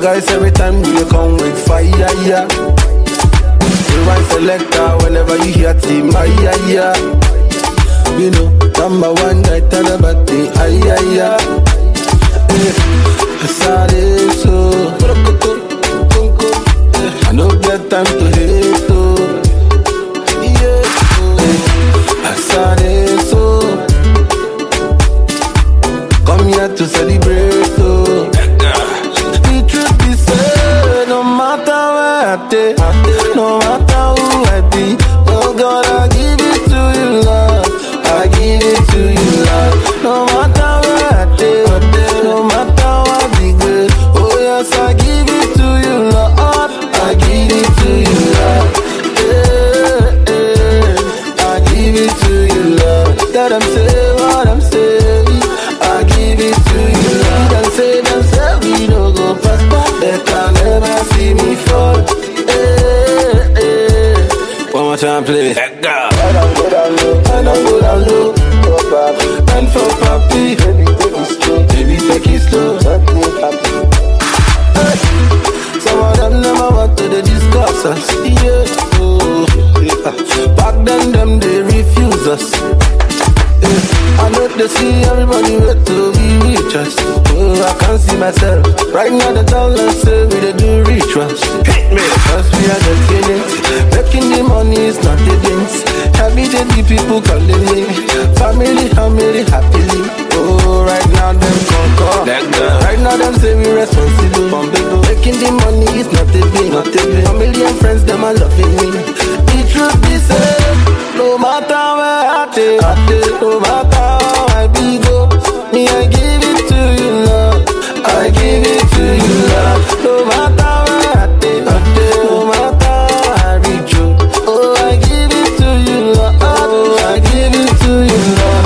guys every time we come with fire, yeah. Rewind selector whenever you hear team, yeah. You know, number one guy tell about the yeah. Sorry, so I no get time to hate, oh. Yeah, sorry, so come here to celebrate, oh. The truth be said, no matter where I take, no matter who I be, oh God, I give it to you, Lord. I give it to you, Lord. No matter where I take, no matter what the good, oh yes, I give it to you, Lord. I give it to you, Lord. I give it to you, Lord. Let them say what I'm saying. I give it to you, Lord. Them say we don't go past. They can never see me fall. One more time, please. I don't go down low. And for papi, baby, take it slow. Baby, take it slow. Some of them never want to discuss us. Yeah. Oh, yeah. Back then, them they refuse us. I know they see everybody wait to be rich us. Oh, I can't see myself. Right now the dollars say we they do rituals. Hit me, cause we are the feelings. Making the money is not the things. Every day the people calling me family, happily. Oh, right now them conquer. Right now them say we responsible. Making the money is not the thing. Family and friends them are loving me. The truth be said, no matter where I take, no matter how I be go, me I give it to you, Lord. I give it to you, Lord. No matter where I take, no matter how I reach you, oh I give it to you, Lord. Oh I give it to you, Lord.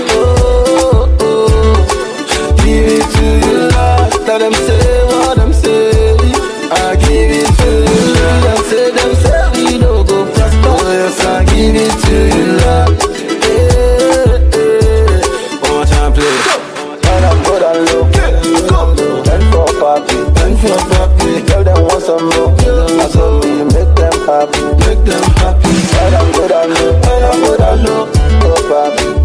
Oh, give it to you, Lord. Let them say what I'm saying. I give it to you, Lord. Them say we don't go prosper. Oh yes, I give it to you, Lord. One more time, please. And I'm good and low. And for papi. Tell them want some more. I told me make them happy. And I'm good and low. Oh papi.